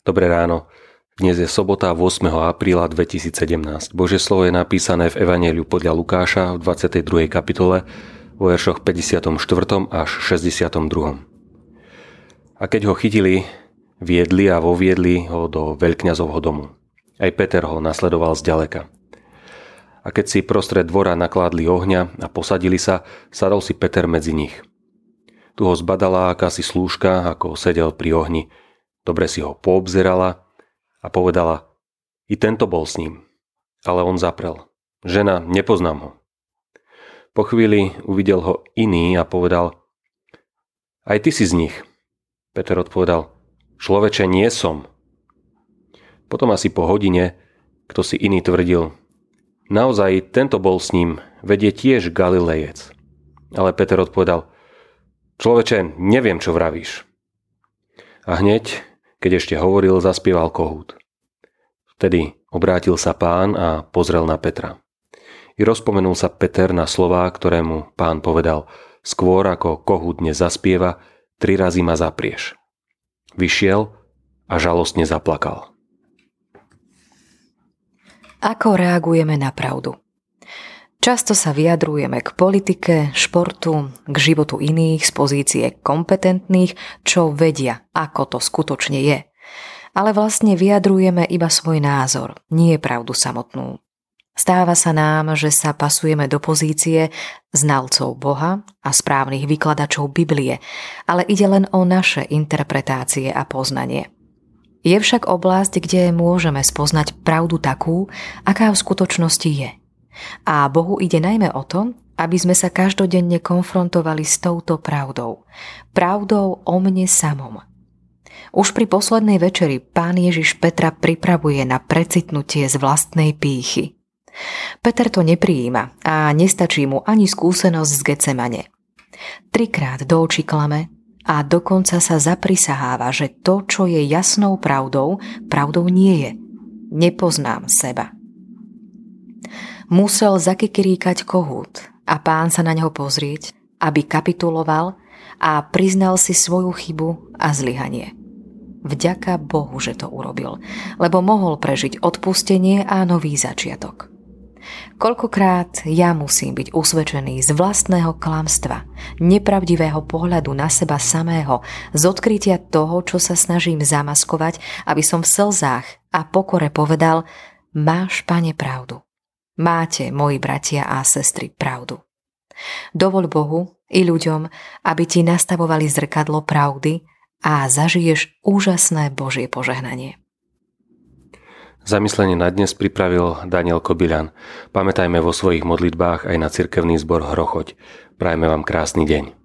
Dobré ráno. Dnes je sobota 8. apríla 2017. Božie slovo je napísané v Evanjeliu podľa Lukáša v 22. kapitole vo veršoch 54. až 62. A keď ho chytili, viedli a voviedli ho do veľkňazovho domu. Aj Peter ho nasledoval zďaleka. A keď si prostred dvora nakládli ohňa a posadili sa, sadol si Peter medzi nich. Tu ho zbadala akási slúžka, ako sedel pri ohni. Dobre si ho poobzerala a povedala: I tento bol s ním. Ale on zaprel: Žena, nepoznám ho. Po chvíli uvidel ho iný a povedal: Aj ty si z nich. Peter odpovedal: Človeče, nie som. Potom asi po hodine kto si iný tvrdil: Naozaj tento bol s ním, veď je tiež Galilejec. Ale Peter odpovedal: Človeče, neviem, čo vravíš. A hneď, keď ešte hovoril, zaspieval kohút. Vtedy obrátil sa Pán a pozrel na Petra. I rozpomenul sa Peter na slová, ktoré mu Pán povedal: Skôr ako kohút dnes zaspieva, 3 razy ma zaprieš. Vyšiel a žalostne zaplakal. Ako reagujeme na pravdu? Často sa vyjadrujeme k politike, športu, k životu iných z pozície kompetentných, čo vedia, ako to skutočne je. Ale vlastne vyjadrujeme iba svoj názor, nie pravdu samotnú. Stáva sa nám, že sa pasujeme do pozície znalcov Boha a správnych vykladačov Biblie, ale ide len o naše interpretácie a poznanie. Je však oblasť, kde môžeme spoznať pravdu takú, aká v skutočnosti je. A Bohu ide najmä o to, aby sme sa každodenne konfrontovali s touto pravdou. Pravdou o mne samom. Už pri poslednej večeri Pán Ježiš Petra pripravuje na precitnutie z vlastnej pýchy. Peter to neprijíma a nestačí mu ani skúsenosť z Getsemane. 3-krát do očí klame a dokonca sa zaprisaháva, že to, čo je jasnou pravdou, pravdou nie je. Nepoznám seba. Musel zakikiríkať kohút a Pán sa na ňo pozrieť, aby kapituloval a priznal si svoju chybu a zlyhanie. Vďaka Bohu, že to urobil, lebo mohol prežiť odpustenie a nový začiatok. Koľkokrát ja musím byť usvedčený z vlastného klamstva, nepravdivého pohľadu na seba samého, z odkrytia toho, čo sa snažím zamaskovať, aby som v slzách a pokore povedal: Máš, Pane, pravdu. Máte, moji bratia a sestry, pravdu. Dovoľ Bohu i ľuďom, aby ti nastavovali zrkadlo pravdy a zažiješ úžasné Božie požehnanie. Zamyslenie na dnes pripravil Daniel Kobyľan. Pamätajme vo svojich modlitbách aj na cirkevný zbor Hrochoť. Prajme vám krásny deň.